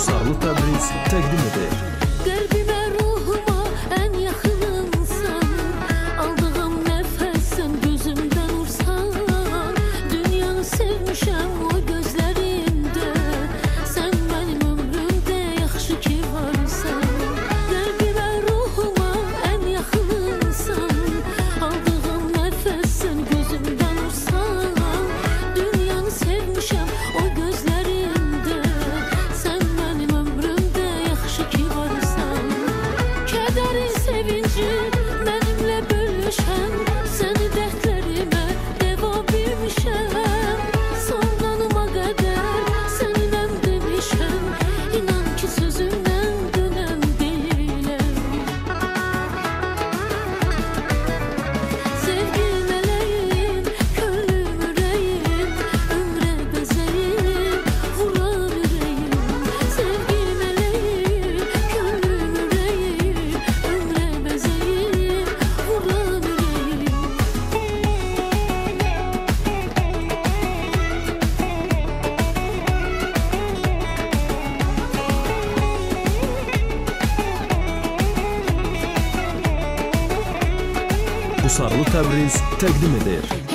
Qusarlı Təbriz təqdim edir. Qəlbimə, ruhuma ən yaxınımsan, aldığım nəfəssən, gözümdən ursan, dünyanı sevmişəm o gözlərində, sən mənim ömrümdə yaxşı ki varsan. Qəlbimə, ruhuma ən yaxınımsan, aldığım nəfəssən, gözümdən ursan, dünyanı sevmişəm o gözlərində, sən mənim ömrümdə yaxşı ki varsan. Kədəri, sevinci mənimlə bölüşən, səni dərdlərimə deva bilmişəm. Sonlanıma qədər səninəm demişəm, inan ki sözümdən dönəm deyiləm. Sevgi mələyim, könlüm ürəyim, ömrə bəzəyim, vurar ürəyim. Sevgi mələyim, könlüm ürəyim, ömrə bəzəyim, vurar ürəyim. Qusarlı Təbriz təqdim edir.